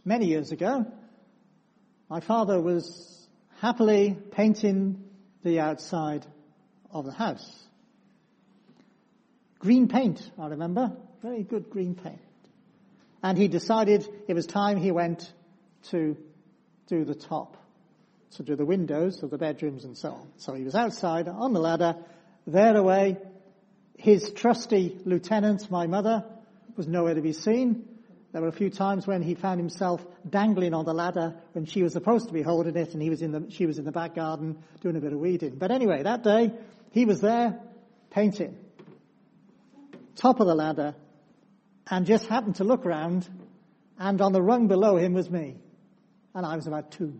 Many years ago, my father was happily painting the outside of the house. Green paint, I remember. Very good green paint. And he decided it was time he went to do the top, to do the windows of the bedrooms and so on. So he was outside on the ladder, there away. His trusty lieutenant, my mother, was nowhere to be seen. There were a few times when he found himself dangling on the ladder when she was supposed to be holding it, and she was in the back garden doing a bit of weeding. But anyway, that day, he was there painting. Top of the ladder, and just happened to look around, and on the rung below him was me. And I was about 2.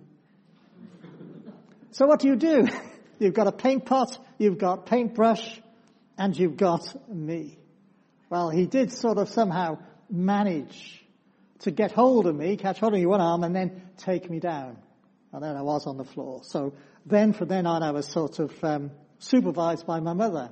So what do? You've got a paint pot, you've got paintbrush, and you've got me. Well, he did sort of somehow manage to catch hold of me with one arm, and then take me down. And then I was on the floor. So then, from then on, I was sort of supervised by my mother.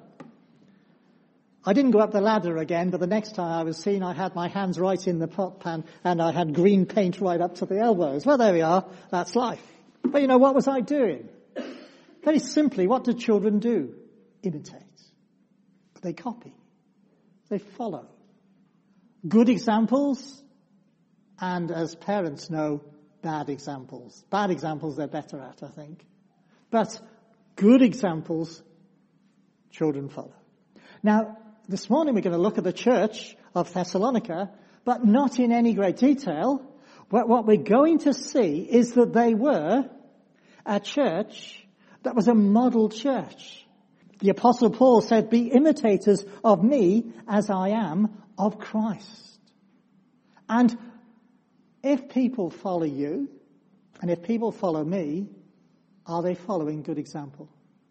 I didn't go up the ladder again, but the next time I was seen, I had my hands right in the pot pan, and I had green paint right up to the elbows. Well, there we are. That's life. But what was I doing? Very simply, what do children do? Imitate. They copy. They follow. Good examples, and as parents know, bad examples. Bad examples they're better at, I think. But good examples, children follow. Now, this morning we're going to look at the church of Thessalonica, but not in any great detail. What we're going to see is that they were a church that was a model church. The Apostle Paul said, "Be imitators of me as I am of Christ." And if people follow you, and if people follow me, are they following good example?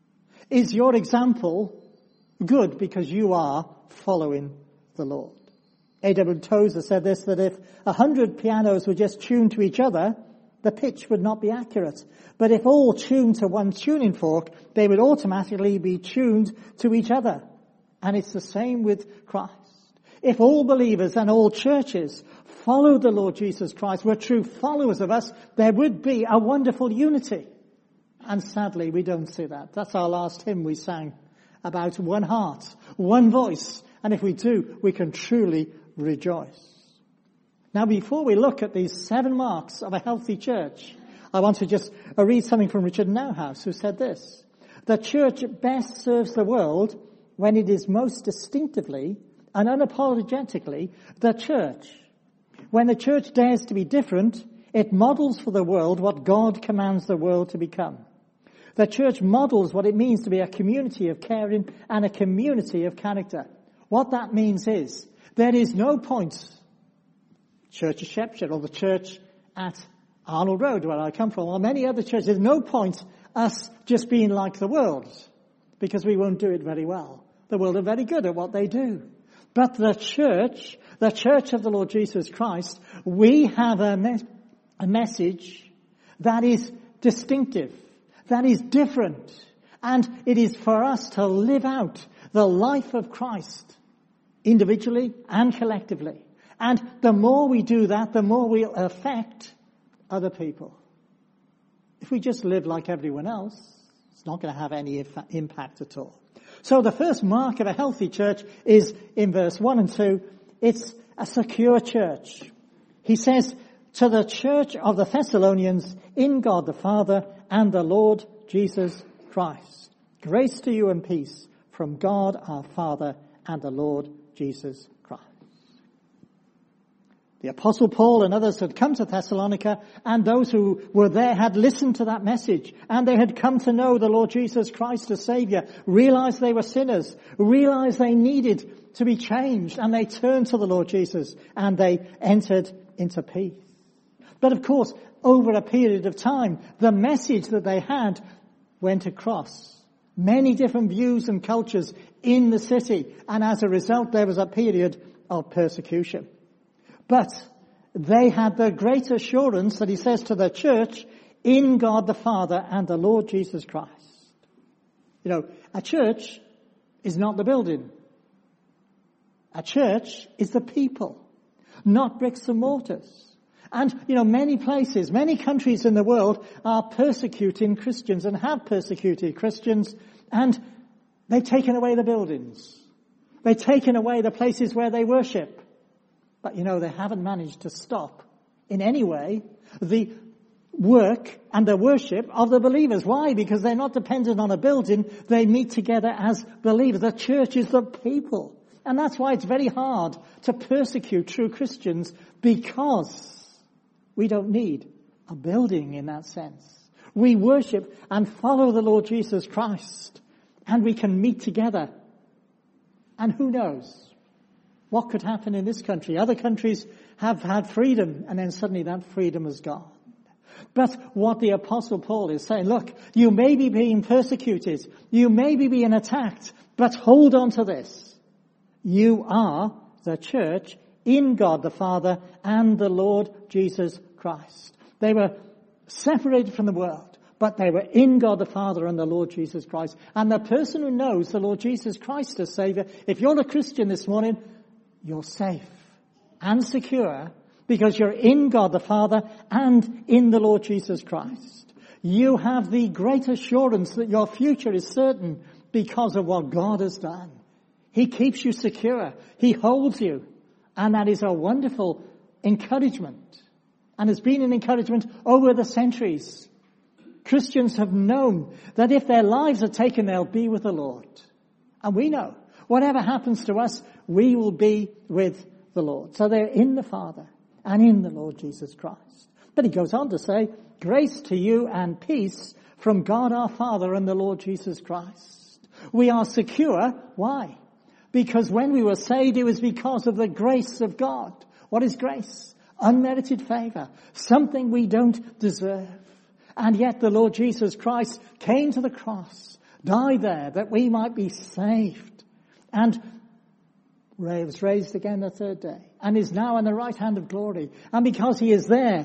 Is your example good because you are following the Lord? A.W. Tozer said this, that if 100 pianos were just tuned to each other, the pitch would not be accurate. But if all tuned to one tuning fork, they would automatically be tuned to each other. And it's the same with Christ. If all believers and all churches followed the Lord Jesus Christ, were true followers of us, there would be a wonderful unity. And sadly, we don't see that. That's our last hymn we sang, about one heart, one voice. And if we do, we can truly rejoice. Now, before we look at these 7 marks of a healthy church, I want to just read something from Richard Nauhaus, who said this: "The church best serves the world when it is most distinctively and unapologetically the church. When the church dares to be different, it models for the world what God commands the world to become. The church models what it means to be a community of caring and a community of character." What that means is, there is no point, Church of Shepshed or the church at Arnold Road, where I come from, or many other churches, there's no point us just being like the world, because we won't do it very well. The world are very good at what they do. But the church of the Lord Jesus Christ, we have a message that is distinctive, that is different, and it is for us to live out the life of Christ individually and collectively. And the more we do that, the more we'll affect other people. If we just live like everyone else, it's not going to have any impact at all. So the first mark of a healthy church is in verse 1 and 2. It's a secure church. He says, "To the church of the Thessalonians, in God the Father and the Lord Jesus Christ. Grace to you and peace from God our Father and the Lord Jesus Christ." The Apostle Paul and others had come to Thessalonica, and those who were there had listened to that message, and they had come to know the Lord Jesus Christ as Savior, realized they were sinners, realized they needed to be changed, and they turned to the Lord Jesus, and they entered into peace. But of course, over a period of time, the message that they had went across many different views and cultures in the city, and as a result, there was a period of persecution. But they had the great assurance that he says to the church, in God the Father and the Lord Jesus Christ. A church is not the building. A church is the people, not bricks and mortars. And, many places, many countries in the world are persecuting Christians and have persecuted Christians, and they've taken away the buildings. They've taken away the places where they worship. But, they haven't managed to stop in any way the work and the worship of the believers. Why? Because they're not dependent on a building. They meet together as believers. The church is the people. And that's why it's very hard to persecute true Christians, because we don't need a building in that sense. We worship and follow the Lord Jesus Christ, and we can meet together. And who knows what could happen in this country? Other countries have had freedom, and then suddenly that freedom is gone. But what the Apostle Paul is saying, look, you may be being persecuted, you may be being attacked, but hold on to this. You are the church in God the Father and the Lord Jesus Christ. They were separated from the world, but they were in God the Father and the Lord Jesus Christ. And the person who knows the Lord Jesus Christ as Savior, if you're a Christian this morning, you're safe and secure, because you're in God the Father and in the Lord Jesus Christ. You have the great assurance that your future is certain because of what God has done. He keeps you secure. He holds you. And that is a wonderful encouragement. And has been an encouragement over the centuries. Christians have known that if their lives are taken, they'll be with the Lord. And we know, whatever happens to us, we will be with the Lord. So they're in the Father and in the Lord Jesus Christ. But he goes on to say, grace to you and peace from God our Father and the Lord Jesus Christ. We are secure. Why? Because when we were saved, it was because of the grace of God. What is grace? Unmerited favor. Something we don't deserve. And yet the Lord Jesus Christ came to the cross, died there that we might be saved, and was raised again the third day, and is now on the right hand of glory. And because he is there,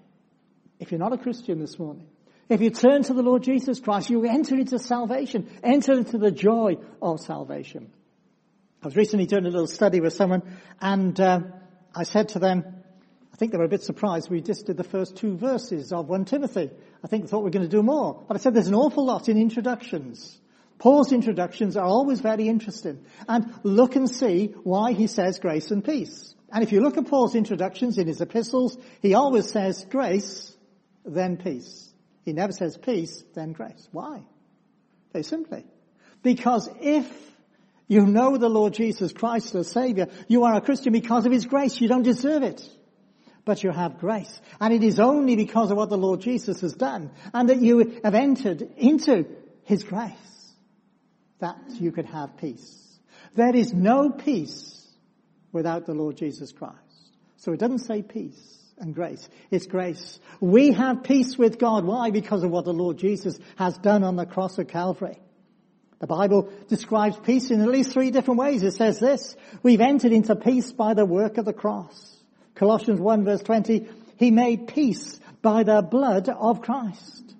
if you're not a Christian this morning, if you turn to the Lord Jesus Christ, you enter into salvation, enter into the joy of salvation. I was recently doing a little study with someone, and I said to them, I think they were a bit surprised. We just did the first 2 verses of 1 Timothy. I think they thought we were going to do more. But I said there's an awful lot in introductions. Paul's introductions are always very interesting. And look and see why he says grace and peace. And if you look at Paul's introductions in his epistles, he always says grace, then peace. He never says peace, then grace. Why? Very simply. Because if you know the Lord Jesus Christ as Savior, you are a Christian because of his grace. You don't deserve it. But you have grace. And it is only because of what the Lord Jesus has done and that you have entered into his grace that you could have peace. There is no peace without the Lord Jesus Christ. So it doesn't say peace and grace. It's grace. We have peace with God. Why? Because of what the Lord Jesus has done on the cross of Calvary. The Bible describes peace in at least 3 different ways. It says this: we've entered into peace by the work of the cross. Colossians 1 verse 20, he made peace by the blood of Christ.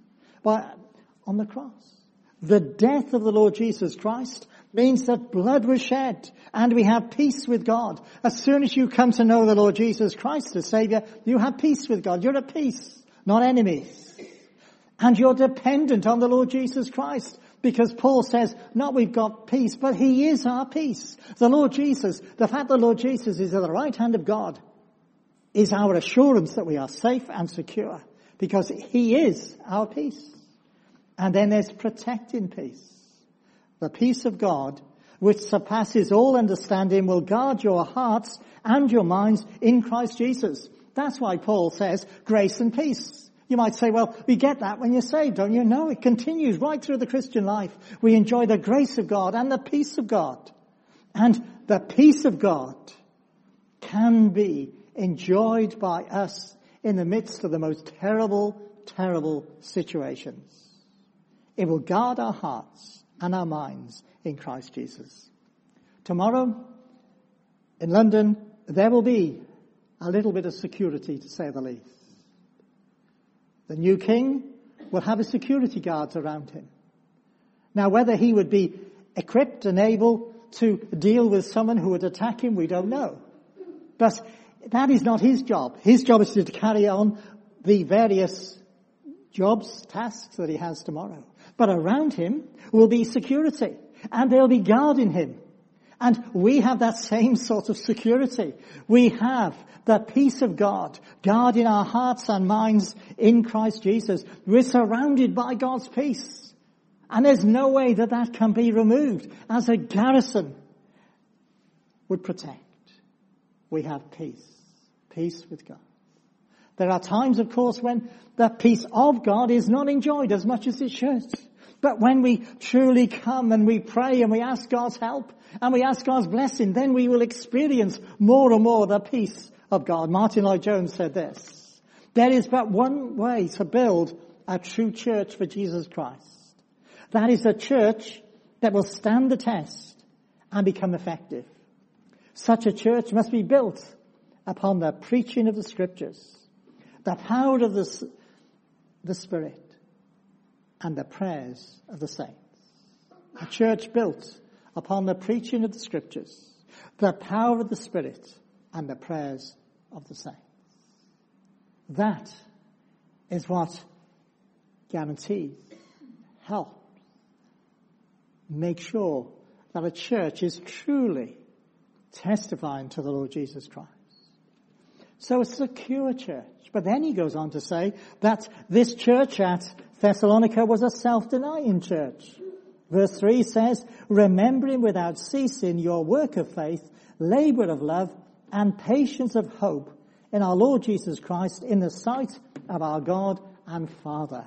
On the cross. The death of the Lord Jesus Christ means that blood was shed and we have peace with God. As soon as you come to know the Lord Jesus Christ as Savior, you have peace with God. You're at peace, not enemies. And you're dependent on the Lord Jesus Christ. Because Paul says, not we've got peace, but he is our peace. The Lord Jesus, the fact the Lord Jesus is at the right hand of God, is our assurance that we are safe and secure. Because he is our peace. And then there's protecting peace. The peace of God, which surpasses all understanding, will guard your hearts and your minds in Christ Jesus. That's why Paul says grace and peace. You might say, well, we get that when you're saved, don't you? No, it continues right through the Christian life. We enjoy the grace of God and the peace of God. And the peace of God can be enjoyed by us in the midst of the most terrible, terrible situations. It will guard our hearts and our minds in Christ Jesus. Tomorrow, in London, there will be a little bit of security, to say the least. The new king will have his security guards around him. Now, whether he would be equipped and able to deal with someone who would attack him, we don't know. But That is not his job. His job is to carry on the various jobs, tasks that he has tomorrow. But around him will be security, and they'll be guarding him. And we have that same sort of security. We have the peace of God guarding our hearts and minds in Christ Jesus. We're surrounded by God's peace. And there's no way that that can be removed. As a garrison would protect, we have peace. Peace with God. There are times, of course, when the peace of God is not enjoyed as much as it should. But when we truly come and we pray and we ask God's help and we ask God's blessing, then we will experience more and more the peace of God. Martin Lloyd-Jones said this: there is but one way to build a true church for Jesus Christ. That is a church that will stand the test and become effective. Such a church must be built upon the preaching of the Scriptures, the power of the Spirit, and the prayers of the saints. A church built upon the preaching of the Scriptures, the power of the Spirit, and the prayers of the saints. That is what guarantees, helps, make sure that a church is truly testifying to the Lord Jesus Christ. So a secure church. But then he goes on to say that this church at Thessalonica was a self-denying church. Verse 3 says, remembering without ceasing your work of faith, labor of love, and patience of hope in our Lord Jesus Christ in the sight of our God and Father.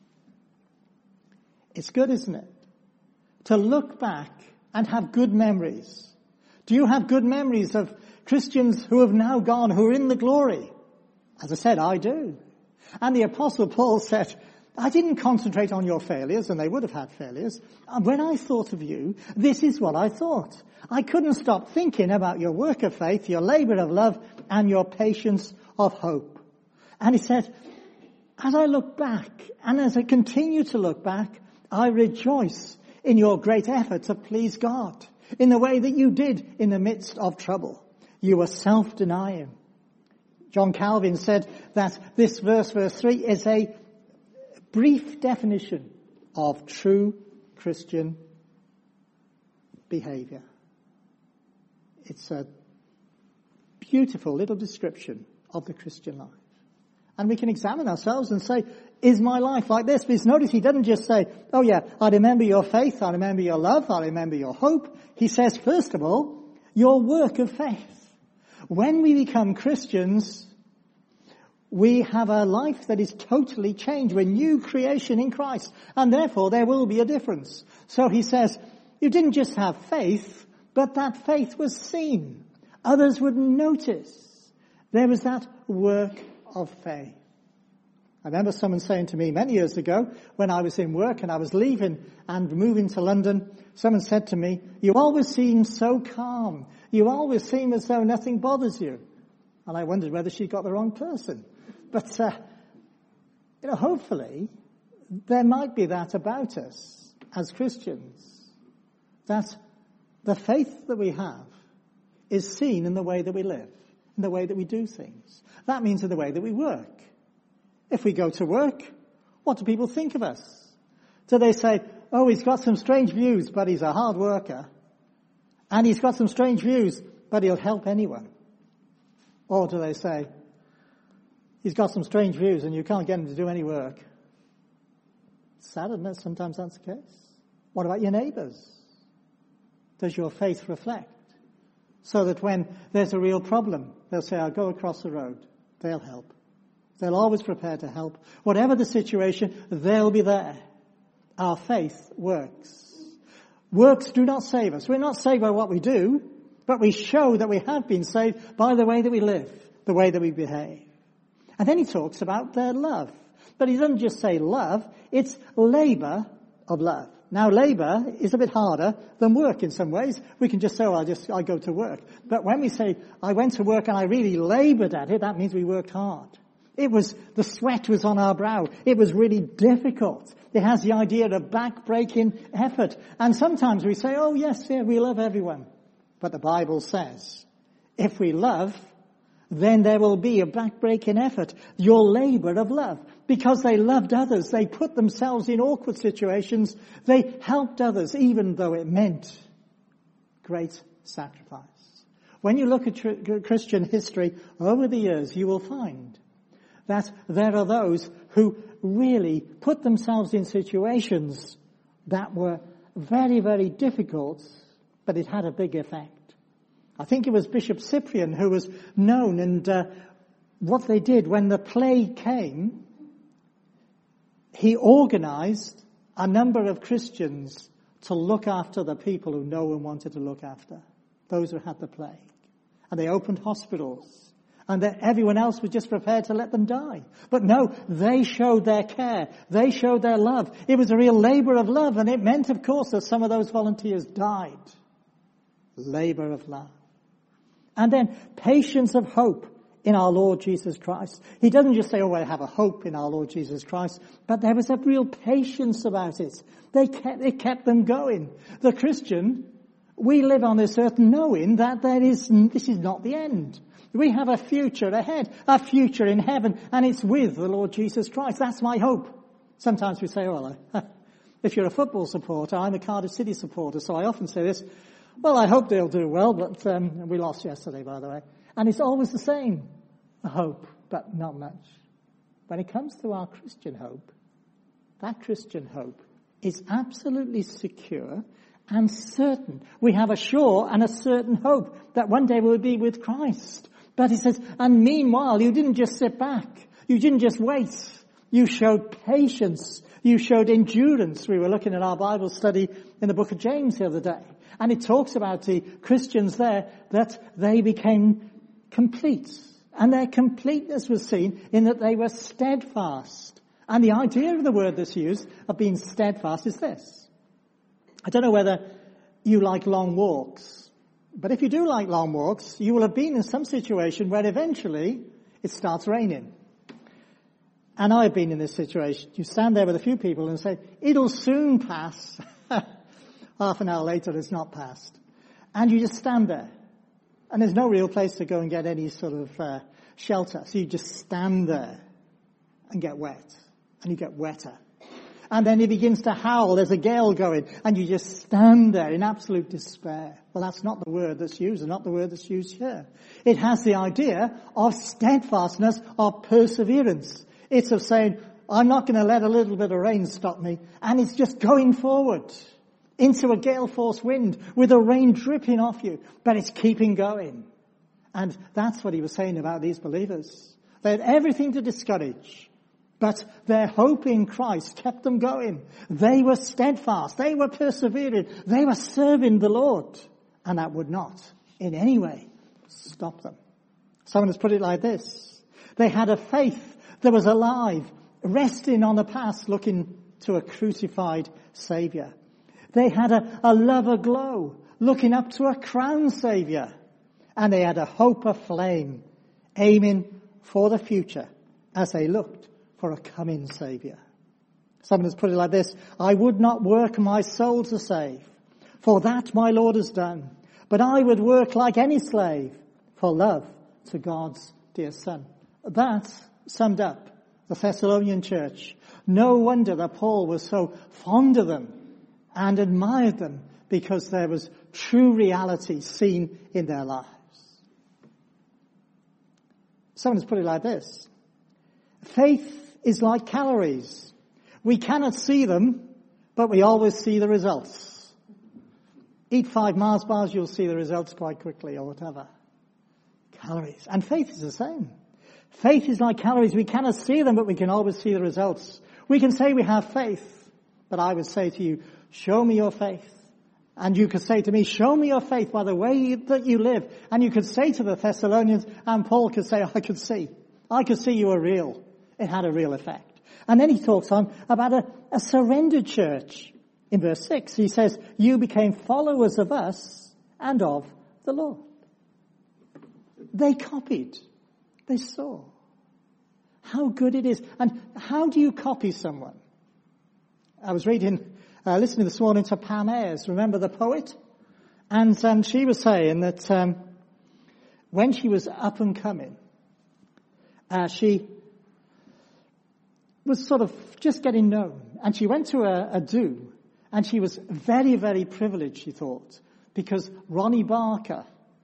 It's good, isn't it, to look back and have good memories. Do you have good memories of Christians who have now gone, who are in the glory? As I said, I do. And the Apostle Paul said, I didn't concentrate on your failures, and they would have had failures. And when I thought of you, this is what I thought. I couldn't stop thinking about your work of faith, your labor of love, and your patience of hope. And he said, as I look back, and as I continue to look back, I rejoice in your great effort to please God, in the way that you did in the midst of trouble. You were self-denying. John Calvin said that this verse 3, is a brief definition of true Christian behavior. It's a beautiful little description of the Christian life. And we can examine ourselves and say, is my life like this? Because notice he doesn't just say, oh yeah, I remember your faith, I remember your love, I remember your hope. He says, first of all, your work of faith. When we become Christians, we have a life that is totally changed. We're new creation in Christ. And therefore, there will be a difference. So he says, you didn't just have faith, but that faith was seen. Others would notice. There was that work of faith. I remember someone saying to me many years ago, when I was in work and I was leaving and moving to London, someone said to me, you always seem so calm. You always seem as though nothing bothers you. And I wondered whether she got the wrong person. But, hopefully there might be that about us as Christians, that the faith that we have is seen in the way that we live, in the way that we do things. That means in the way that we work. If we go to work, what do people think of us? Do they say, oh, he's got some strange views, but he's a hard worker. And he's got some strange views, but he'll help anyone? Or do they say, he's got some strange views and you can't get him to do any work? It's sad, isn't it? Sometimes that's the case. What about your neighbours? Does your faith reflect? So that when there's a real problem, they'll say, I'll go across the road. They'll help. They'll always prepare to help. Whatever the situation, they'll be there. Our faith works. Works do not save us. We're not saved by what we do, but we show that we have been saved by the way that we live, the way that we behave. And then he talks about their love. But he doesn't just say love, it's labor of love. Now labor is a bit harder than work in some ways. We can just say, oh, I go to work. But when we say, I went to work and I really labored at it, that means we worked hard. The sweat was on our brow. It was really difficult. It has the idea of back-breaking effort. And sometimes we say, oh yes, yeah, we love everyone. But the Bible says, if we love, then there will be a backbreaking effort, your labor of love. Because they loved others, they put themselves in awkward situations, they helped others, even though it meant great sacrifice. When you look at Christian history over the years, you will find that there are those who really put themselves in situations that were very, very difficult, but it had a big effect. I think it was Bishop Cyprian who was known, and what they did when the plague came, he organized a number of Christians to look after the people who no one wanted to look after, those who had the plague. And they opened hospitals, and everyone else was just prepared to let them die. But no, they showed their care. They showed their love. It was a real labor of love, and it meant, of course, that some of those volunteers died. Labor of love. And then patience of hope in our Lord Jesus Christ. He doesn't just say, I have a hope in our Lord Jesus Christ, but there was a real patience about it. It kept them going. The Christian, we live on this earth knowing that this is not the end. We have a future ahead, a future in heaven, and it's with the Lord Jesus Christ. That's my hope. Sometimes we say, if you're a football supporter, I'm a Cardiff City supporter, so I often say this, I hope they'll do well, but we lost yesterday, by the way. And it's always the same, a hope, but not much. When it comes to our Christian hope, that Christian hope is absolutely secure and certain. We have a sure and a certain hope that one day we'll be with Christ. But he says, and meanwhile, you didn't just sit back. You didn't just wait. You showed patience. You showed endurance. We were looking at our Bible study in the book of James the other day. And it talks about the Christians there, that they became complete. And their completeness was seen in that they were steadfast. And the idea of the word that's used of being steadfast is this. I don't know whether you like long walks, but if you do like long walks, you will have been in some situation where eventually it starts raining. And I've been in this situation. You stand there with a few people and say, it'll soon pass. Half an hour later, it's not passed. And you just stand there. And there's no real place to go and get any sort of shelter. So you just stand there and get wet. And you get wetter. And then it begins to howl. There's a gale going. And you just stand there in absolute despair. Well, that's not the word that's used. Not the word that's used here. It has the idea of steadfastness, of perseverance. It's of saying, I'm not going to let a little bit of rain stop me. And it's just going forward into a gale force wind with the rain dripping off you. But it's keeping going. And that's what he was saying about these believers. They had everything to discourage. But their hope in Christ kept them going. They were steadfast. They were persevering. They were serving the Lord. And that would not in any way stop them. Someone has put it like this. They had a faith that was alive, resting on the past, looking to a crucified Saviour. They had a love aglow, looking up to a crowned Saviour. And they had a hope aflame, aiming for the future as they looked for a coming Saviour. Someone has put it like this. I would not work my soul to save, for that my Lord has done. But I would work like any slave for love to God's dear Son. That summed up the Thessalonian church. No wonder that Paul was so fond of them and admired them, because there was true reality seen in their lives. Someone has put it like this. Faith is like calories. We cannot see them, but we always see the results. Eat 5 Mars bars, you'll see the results quite quickly, or whatever. Calories. And faith is the same. Faith is like calories. We cannot see them, but we can always see the results. We can say we have faith, but I would say to you, show me your faith. And you could say to me, show me your faith by the way that you live. And you could say to the Thessalonians, and Paul could say, I could see you were real. It had a real effect. And then he talks on about a surrendered church. In verse 6, he says, you became followers of us and of the Lord. They copied. They saw how good it is. And how do you copy someone? I was listening this morning to Pam Ayres, remember the poet? And she was saying that when she was up and coming, she was sort of just getting known. And she went to a do, and she was very, very privileged, she thought, because Ronnie Barker,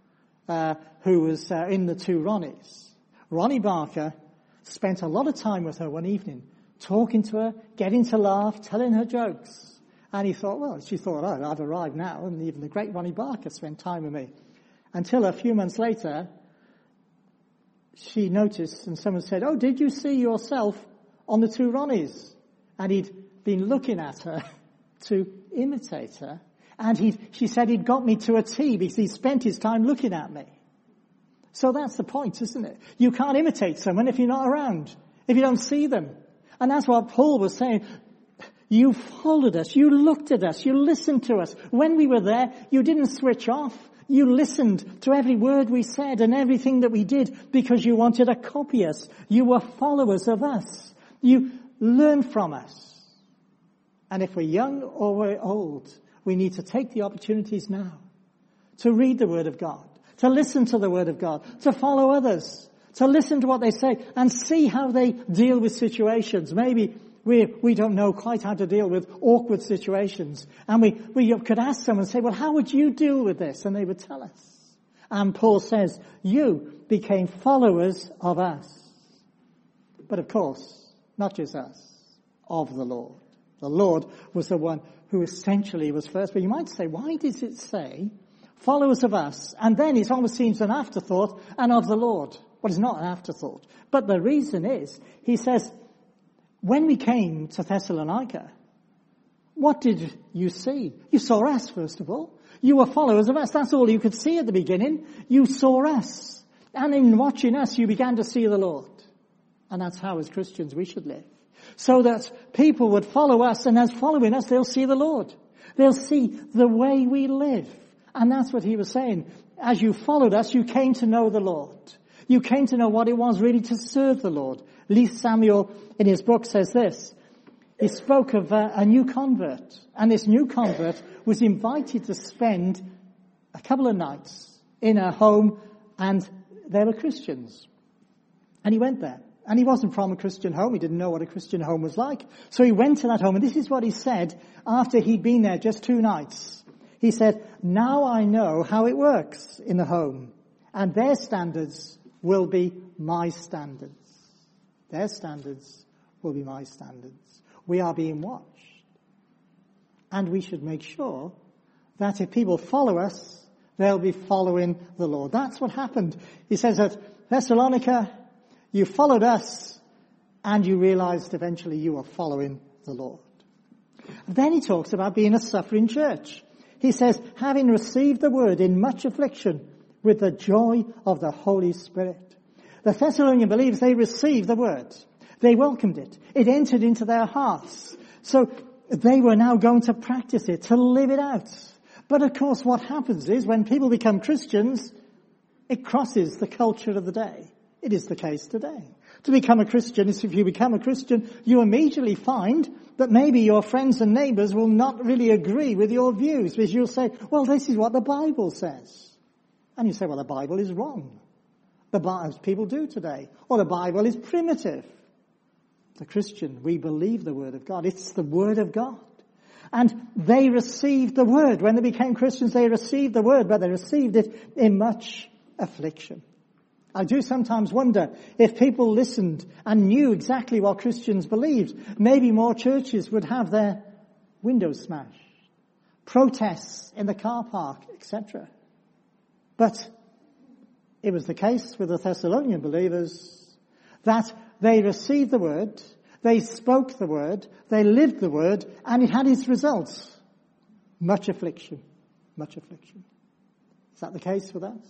who was in the Two Ronnies, Ronnie Barker spent a lot of time with her one evening, talking to her, getting to laugh, telling her jokes. And she thought, oh, I've arrived now, and even the great Ronnie Barker spent time with me. Until a few months later, she noticed, and someone said, oh, did you see yourself on the Two Ronnies? And he'd been looking at her to imitate her. And she said he'd got me to a T because he spent his time looking at me. So that's the point, isn't it? You can't imitate someone if you're not around, if you don't see them. And that's what Paul was saying. You followed us, you looked at us, you listened to us. When we were there, you didn't switch off. You listened to every word we said and everything that we did because you wanted to copy us. You were followers of us. You learned from us. And if we're young or we're old, we need to take the opportunities now to read the Word of God, to listen to the Word of God, to follow others, to listen to what they say and see how they deal with situations. Maybe we don't know quite how to deal with awkward situations. And we could ask someone and say, well, how would you deal with this? And they would tell us. And Paul says, you became followers of us. But of course, not just us, of the Lord. The Lord was the one who essentially was first. But you might say, why does it say followers of us? And then it almost seems an afterthought, and of the Lord. Well, it's not an afterthought. But the reason is, he says, when we came to Thessalonica, what did you see? You saw us, first of all. You were followers of us. That's all you could see at the beginning. You saw us. And in watching us, you began to see the Lord. And that's how, as Christians, we should live. So that people would follow us, and as following us, they'll see the Lord. They'll see the way we live. And that's what he was saying. As you followed us, you came to know the Lord. You came to know what it was really to serve the Lord. Lee Samuel, in his book, says this. He spoke of a new convert. And this new convert was invited to spend a couple of nights in a home, and there were Christians. And he went there. And he wasn't from a Christian home. He didn't know what a Christian home was like. So he went to that home, and this is what he said after he'd been there just 2 nights. He said, now I know how it works in the home, and their standards will be my standards. Their standards will be my standards. We are being watched. And we should make sure that if people follow us, they'll be following the Lord. That's what happened. He says at Thessalonica, you followed us, and you realized eventually you were following the Lord. Then he talks about being a suffering church. He says, having received the word in much affliction with the joy of the Holy Spirit. The Thessalonian believers, they received the word. They welcomed it. It entered into their hearts. So they were now going to practice it, to live it out. But of course what happens is when people become Christians, it crosses the culture of the day. It is the case today. To become a Christian is if you become a Christian, you immediately find that maybe your friends and neighbors will not really agree with your views, because you'll say, well, this is what the Bible says. And you say, well, the Bible is wrong. As people do today. Or the Bible is primitive. The Christian, we believe the Word of God. It's the Word of God. And they received the Word. When they became Christians, they received the Word, but they received it in much affliction. I do sometimes wonder if people listened and knew exactly what Christians believed, maybe more churches would have their windows smashed, protests in the car park, etc. But it was the case with the Thessalonian believers that they received the word, they spoke the word, they lived the word, and it had its results. Much affliction. Much affliction. Is that the case with us?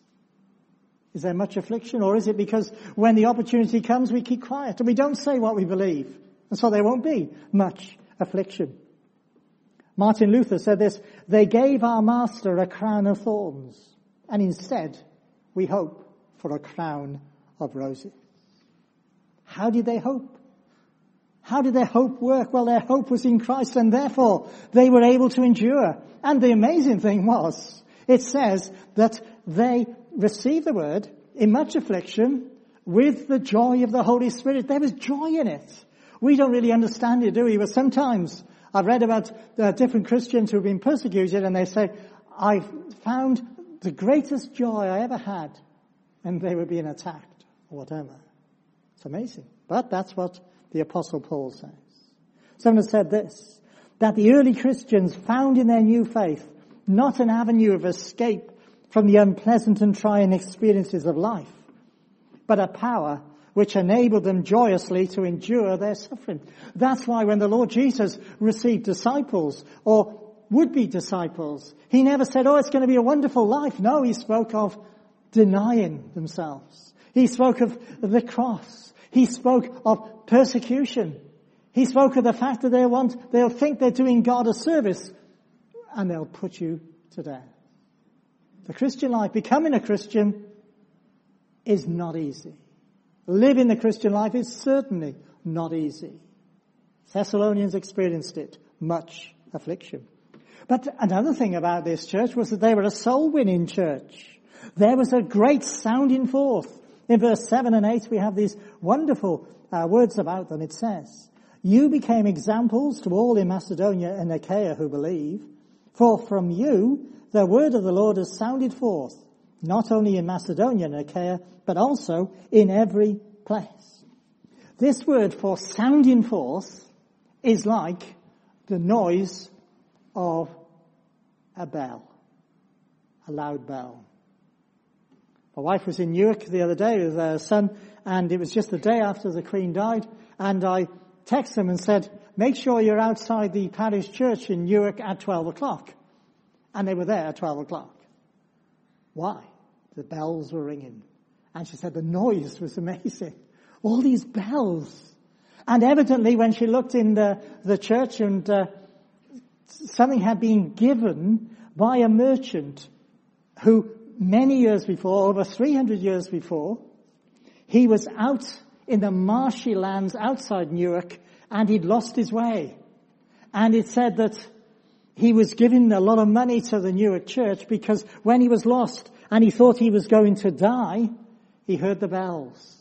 Is there much affliction, or is it because when the opportunity comes we keep quiet and we don't say what we believe, and so there won't be much affliction? Martin Luther said this, they gave our master a crown of thorns, and instead we hope for a crown of roses. How did they hope? How did their hope work? Well, their hope was in Christ, and therefore they were able to endure. And the amazing thing was, it says that they received the word in much affliction with the joy of the Holy Spirit. There was joy in it. We don't really understand it, do we? But sometimes I've read about different Christians who have been persecuted, and they say, I found the greatest joy I ever had when they were being attacked, or whatever. It's amazing. But that's what the Apostle Paul says. Someone said this, that the early Christians found in their new faith not an avenue of escape from the unpleasant and trying experiences of life, but a power which enabled them joyously to endure their suffering. That's why when the Lord Jesus received disciples, or would-be disciples, he never said, oh, it's going to be a wonderful life. No, he spoke of denying themselves. He spoke of the cross. He spoke of persecution. He spoke of the fact that they'll think they're doing God a service, and they'll put you to death. The Christian life, becoming a Christian, is not easy. Living the Christian life is certainly not easy. Thessalonians experienced it, much affliction. But another thing about this church was that they were a soul-winning church. There was a great sounding forth. In verse 7 and 8 we have these wonderful words about them. It says, you became examples to all in Macedonia and Achaia who believe, for from you the word of the Lord has sounded forth, not only in Macedonia and Achaia, but also in every place. This word for sounding forth is like the noise of a bell, a loud bell. My wife was in Newark the other day with her son, and it was just the day after the Queen died, and I texted him and said, make sure you're outside the parish church in Newark at 12 o'clock. And they were there at 12 o'clock. Why? The bells were ringing. And she said the noise was amazing. All these bells. And evidently when she looked in the church and something had been given by a merchant who many years before, over 300 years before, he was out in the marshy lands outside Newark and he'd lost his way. And it said that he was giving a lot of money to the Newark church because when he was lost and he thought he was going to die, he heard the bells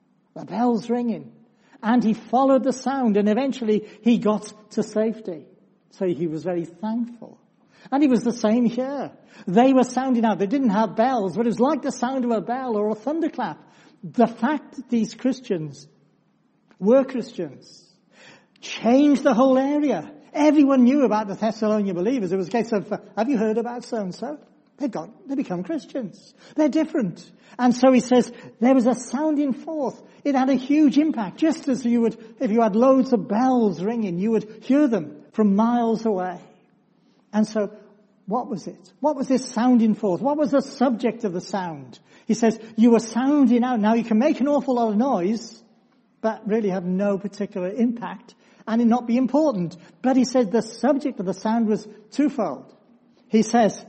ringing. And he followed the sound and eventually he got to safety. So he was very thankful. And it was the same here. They were sounding out. They didn't have bells, but it was like the sound of a bell or a thunderclap. The fact that these Christians were Christians changed the whole area. Everyone knew about the Thessalonian believers. It was a case of, have you heard about so-and-so? They become Christians. They're different. And so he says, there was a sounding forth. It had a huge impact. Just as you would, if you had loads of bells ringing, you would hear them from miles away. And so, what was it? What was this sounding forth? What was the subject of the sound? He says, you were sounding out. Now you can make an awful lot of noise, but really have no particular impact and it not be important. But he says the subject of the sound was twofold. He says,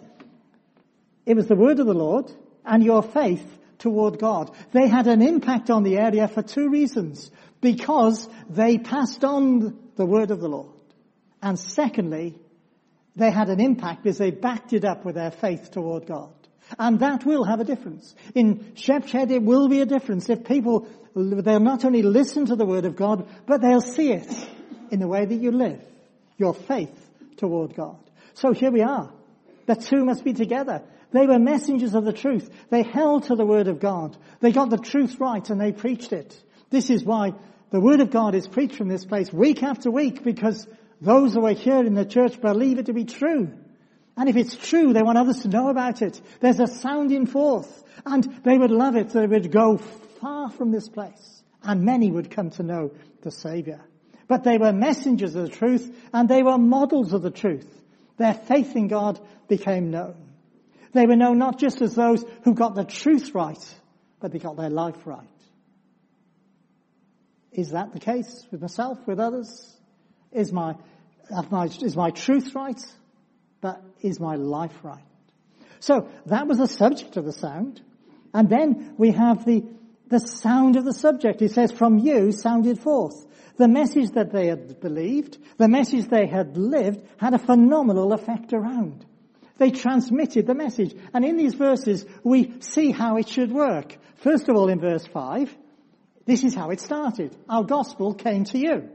it was the word of the Lord and your faith toward God. They had an impact on the area for two reasons. Because they passed on the word of the Lord. And secondly, they had an impact because they backed it up with their faith toward God. And that will have a difference. In Shepherd, it will be a difference if people, they'll not only listen to the word of God, but they'll see it in the way that you live, your faith toward God. So here we are. The two must be together. They were messengers of the truth. They held to the word of God. They got the truth right and they preached it. This is why the word of God is preached from this place week after week, because those who are here in the church believe it to be true. And if it's true, they want others to know about it. There's a sounding forth. And they would love it. They would go far from this place. And many would come to know the Saviour. But they were messengers of the truth, and they were models of the truth. Their faith in God became known. They were known not just as those who got the truth right, but they got their life right. Is that the case with myself, with others? Is my truth right? But is my life right? So that was the subject of the sound. And then we have the sound of the subject. It says, from you sounded forth. The message that they had believed, the message they had lived, had a phenomenal effect around. They transmitted the message. And in these verses, we see how it should work. First of all, in verse 5, this is how it started. Our gospel came to you.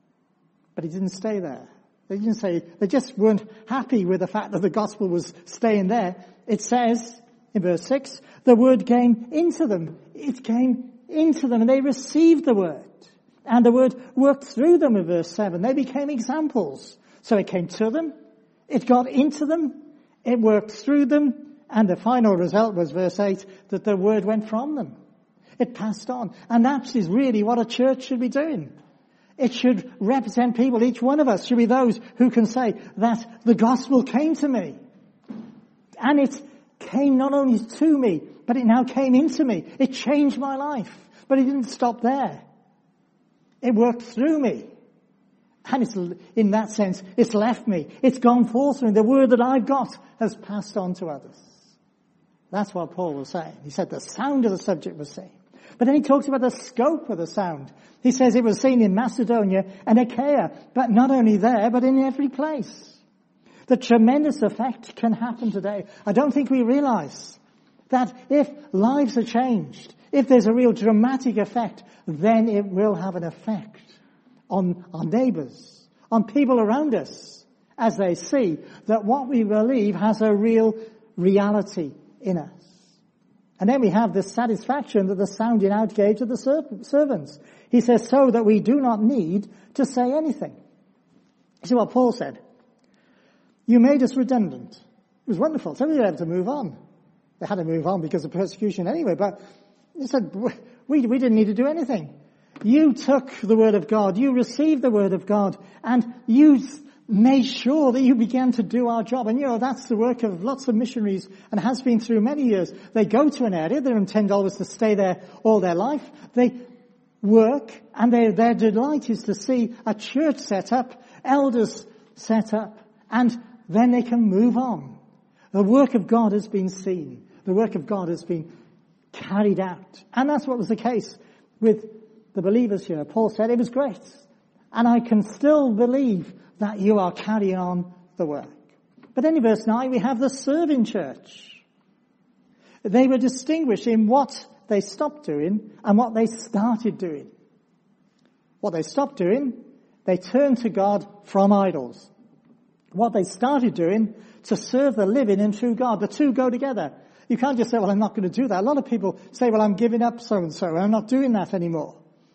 But it didn't stay there. They didn't say, they just weren't happy with the fact that the gospel was staying there. It says, in verse 6, the word came into them. It came into them and they received the word. And the word worked through them in verse 7. They became examples. So it came to them. It got into them. It worked through them. And the final result was verse 8, that the word went from them. It passed on. And that is really what a church should be doing. It should represent people. Each one of us should be those who can say that the gospel came to me. And it came not only to me, but it now came into me. It changed my life. But it didn't stop there. It worked through me. And it's, in that sense, it's left me. It's gone forth through me. The word that I've got has passed on to others. That's what Paul was saying. He said the sound of the subject was seen. But then he talks about the scope of the sound. He says it was seen in Macedonia and Achaia, but not only there, but in every place. The tremendous effect can happen today. I don't think we realize that if lives are changed, if there's a real dramatic effect, then it will have an effect on our neighbors, on people around us, as they see that what we believe has a real reality in us. And then we have the satisfaction that the sounding out gave to the servants. He says, so that we do not need to say anything. You see what Paul said? You made us redundant. It was wonderful. So we were able to move on. They had to move on because of persecution anyway, but he said, we didn't need to do anything. You took the word of God, you received the word of God, and you made sure that you began to do our job. And that's the work of lots of missionaries and has been through many years. They go to an area, they don't intend always to stay there all their life. They work, and their delight is to see a church set up, elders set up, and then they can move on. The work of God has been seen. The work of God has been carried out. And that's what was the case with the believers here. Paul said it was great. And I can still believe that you are carrying on the work. But then in verse 9 we have the serving church. They were distinguished in what they stopped doing and what they started doing. What they stopped doing, they turned to God from idols. What they started doing, to serve the living and true God. The two go together. You can't just say, well, I'm not going to do that. A lot of people say, well, I'm giving up so-and-so, and I'm not doing that anymore.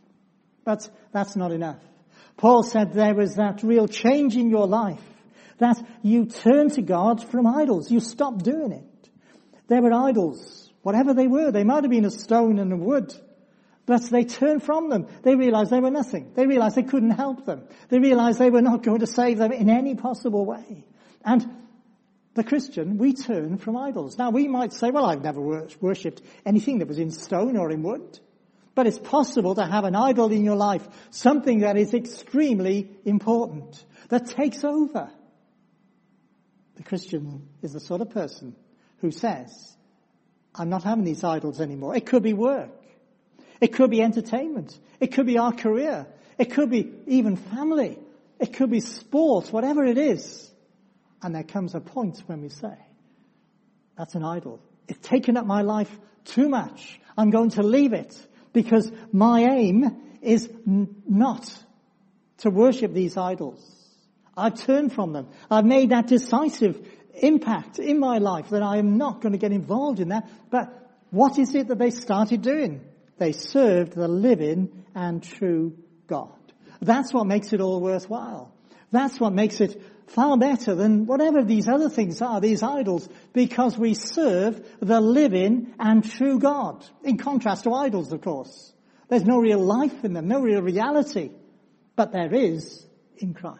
But that's not enough. Paul said there was that real change in your life, that you turned to God from idols. You stopped doing it. There were idols, whatever they were. They might have been a stone and a wood, but they turned from them. They realized they were nothing. They realized they couldn't help them. They realized they were not going to save them in any possible way. And the Christian, we turn from idols. Now, we might say, well, I've never worshipped anything that was in stone or in wood. But it's possible to have an idol in your life, something that is extremely important, that takes over. The Christian is the sort of person who says, I'm not having these idols anymore. It could be work. It could be entertainment. It could be our career. It could be even family. It could be sport, whatever it is. And there comes a point when we say, that's an idol. It's taken up my life too much. I'm going to leave it because my aim is not to worship these idols. I've turned from them. I've made that decisive impact in my life that I am not going to get involved in that. But what is it that they started doing? They served the living and true God. That's what makes it all worthwhile. That's what makes it far better than whatever these other things are, these idols, because we serve the living and true God. In contrast to idols, of course. There's no real life in them, no real reality. But there is in Christ.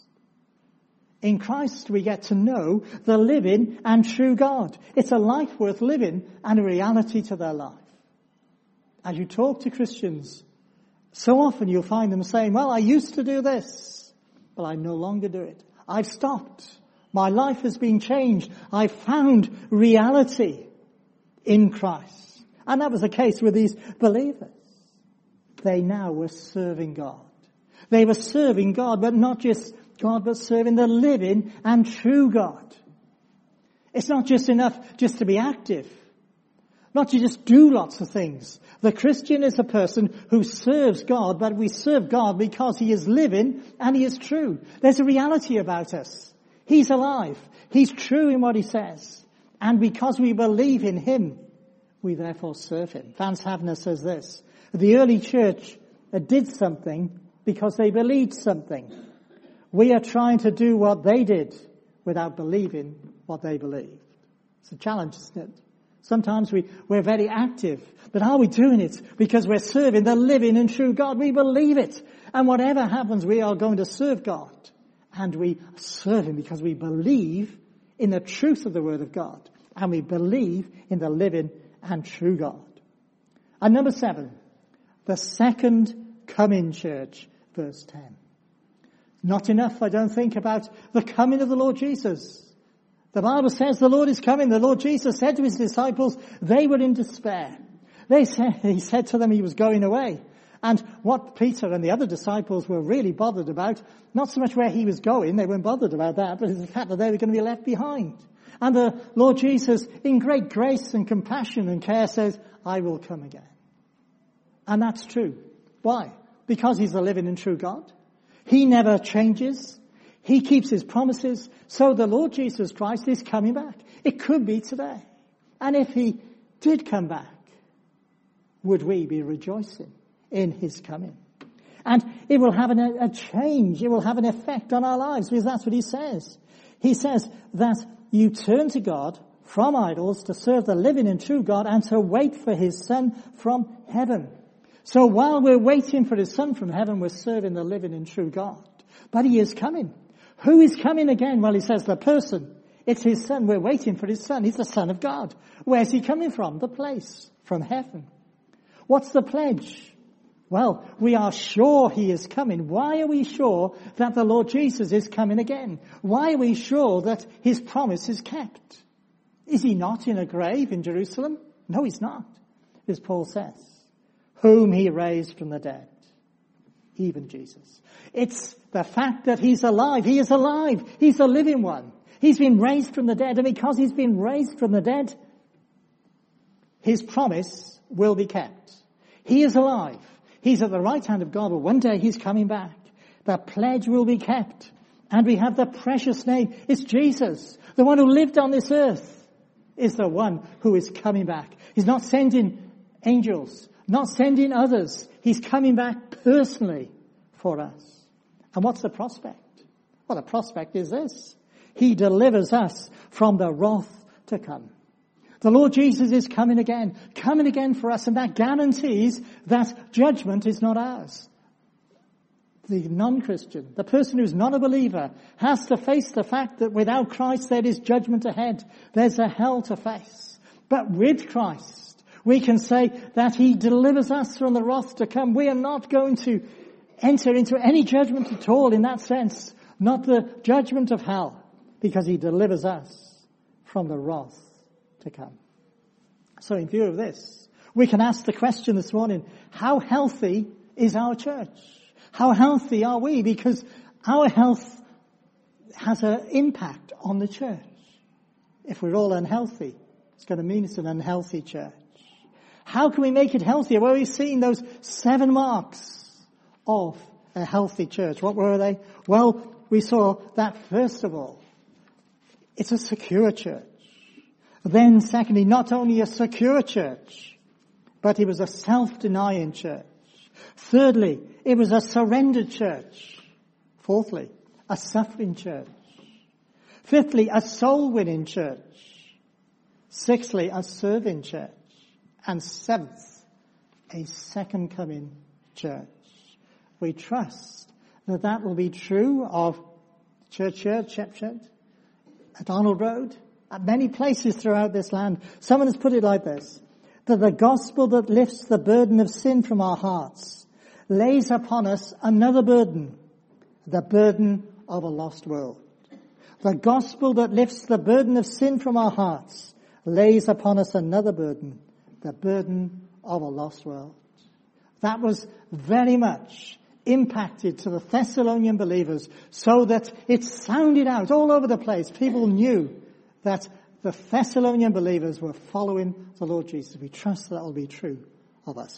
In Christ we get to know the living and true God. It's a life worth living and a reality to their life. As you talk to Christians, so often you'll find them saying, well, I used to do this, but I no longer do it. I've stopped. My life has been changed. I've found reality in Christ. And that was the case with these believers. They now were serving God. They were serving God, but not just God, but serving the living and true God. It's not just enough just to be active, not to just do lots of things. The Christian is a person who serves God, but we serve God because he is living and he is true. There's a reality about us. He's alive. He's true in what he says. And because we believe in him, we therefore serve him. Vance Havner says this: the early church did something because they believed something. We are trying to do what they did without believing what they believed. It's a challenge, isn't it? Sometimes we're very active, but are we doing it because we're serving the living and true God? We believe it. And whatever happens, we are going to serve God. And we serve him because we believe in the truth of the word of God. And we believe in the living and true God. And number 7, the second coming church, verse 10. Not enough, I don't think, about the coming of the Lord Jesus. The Bible says the Lord is coming. The Lord Jesus said to his disciples, they were in despair. He said to them he was going away. And what Peter and the other disciples were really bothered about, not so much where he was going, they weren't bothered about that, but it's the fact that they were going to be left behind. And the Lord Jesus, in great grace and compassion and care, says, I will come again. And that's true. Why? Because he's the living and true God. He never changes. He keeps his promises. So the Lord Jesus Christ is coming back. It could be today. And if he did come back, would we be rejoicing in his coming? And it will have a change. It will have an effect on our lives, because that's what he says. He says that you turn to God from idols to serve the living and true God and to wait for his Son from heaven. So while we're waiting for his Son from heaven, we're serving the living and true God. But he is coming. Who is coming again? Well, he says the person. It's his Son. We're waiting for his Son. He's the Son of God. Where's he coming from? The place. From heaven. What's the pledge? Well, we are sure he is coming. Why are we sure that the Lord Jesus is coming again? Why are we sure that his promise is kept? Is he not in a grave in Jerusalem? No, he's not. As Paul says, whom he raised from the dead. Even Jesus. It's the fact that he's alive. He is alive. He's the living one. He's been raised from the dead. And because he's been raised from the dead, his promise will be kept. He is alive. He's at the right hand of God. But one day he's coming back. The pledge will be kept. And we have the precious name. It's Jesus. The one who lived on this earth is the one who is coming back. He's not sending angels. Not sending others. He's coming back personally for us. And what's the prospect? Well, the prospect is this. He delivers us from the wrath to come. The Lord Jesus is coming again for us, and that guarantees that judgment is not ours. The non-Christian, the person who's not a believer, has to face the fact that without Christ there is judgment ahead. There's a hell to face. But with Christ, we can say that he delivers us from the wrath to come. We are not going to enter into any judgment at all in that sense. Not the judgment of hell, because he delivers us from the wrath to come. So in view of this, we can ask the question this morning, how healthy is our church? How healthy are we? Because our health has an impact on the church. If we're all unhealthy, it's going to mean it's an unhealthy church. How can we make it healthier? Well, we've seen those 7 marks of a healthy church. What were they? Well, we saw that first of all, it's a secure church. Then secondly, not only a secure church, but it was a self-denying church. Thirdly, it was a surrendered church. Fourthly, a suffering church. Fifthly, a soul-winning church. Sixthly, a serving church. And seventh, a second coming church. We trust that that will be true of Church Shepshed, at Arnold Road, at many places throughout this land. Someone has put it like this, that the gospel that lifts the burden of sin from our hearts lays upon us another burden, the burden of a lost world. The gospel that lifts the burden of sin from our hearts lays upon us another burden, the burden of a lost world. That was very much impacted to the Thessalonian believers, so that it sounded out all over the place. People knew that the Thessalonian believers were following the Lord Jesus. We trust that will be true of us.